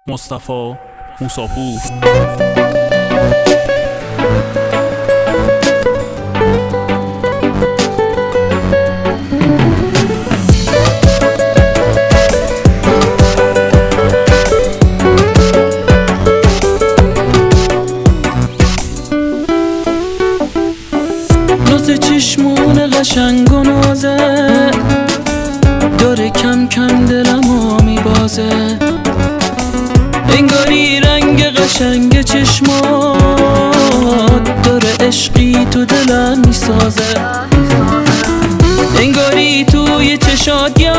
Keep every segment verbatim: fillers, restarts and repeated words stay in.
مصطفی موساپور. ناز چشمون قشنگ و نازه داره کم کم دلمو میبازه، انگاری رنگ قشنگ چشمات داره عشقی تو دلم میسازه، انگاری توی چشات یه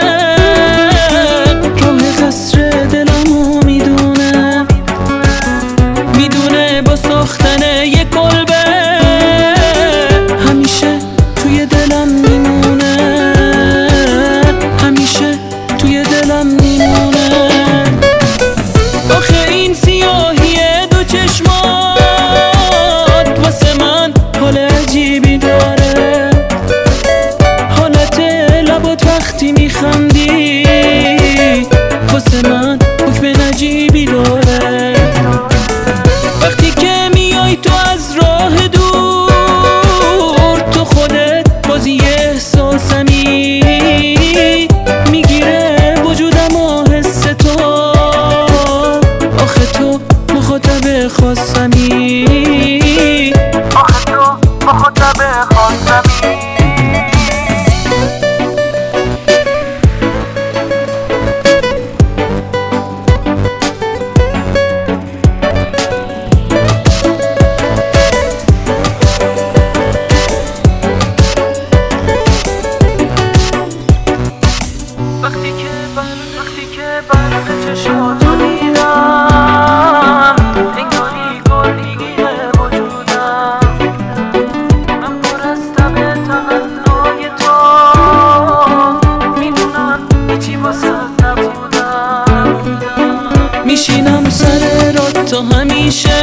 عاشق راه قصر دلمو میدونه، میدونه با ساختن یه کلبه همیشه توی دلم میمونه، همیشه توی دلم میمونه. آخه این سیاهی دو چشمات واسه من حال عجیبی داره، حالت لبات وقتی میخندی واسه من حکم نجیبی داره، وقتی که میای تو از راه دور تو خودت بازی احساسمی میگیره وجودم و حس تو، آخه تو مخاطب خاصمی، آخه تو مخاطب خاصمی. وقتی که وقتی که برق چشماتو دیدم انگاری گل میگیره وجودم، من پر از تب تمنای تو میدونم هیچی واسه نبودم، میشینم سر راد تا همیشه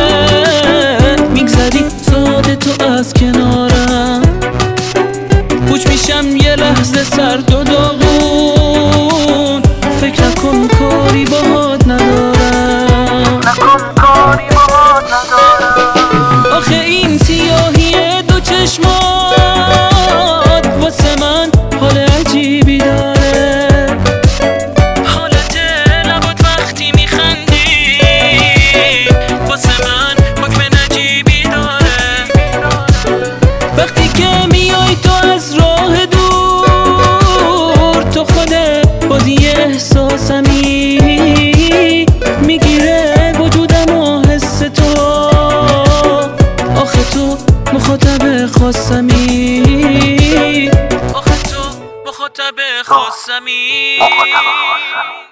میگذری ساده تو از کنارم، پوچ میشم یه لحظه سرد و داغون، فکر نکن کاری باهات ندارم، نکن کاری باهات ندارم. آخه این سیاهی دو چشمات واسه من حال عجیبی داره، حالت لبات وقتی میخندی واسه من حکم نجیبی داره، وقتی که میای تو از راه دور تو خودت بازی احساسمی میگیره وجودم و حس تو، آخه تو مخاطب خاصمی، آخه تو مخاطب خاصمی.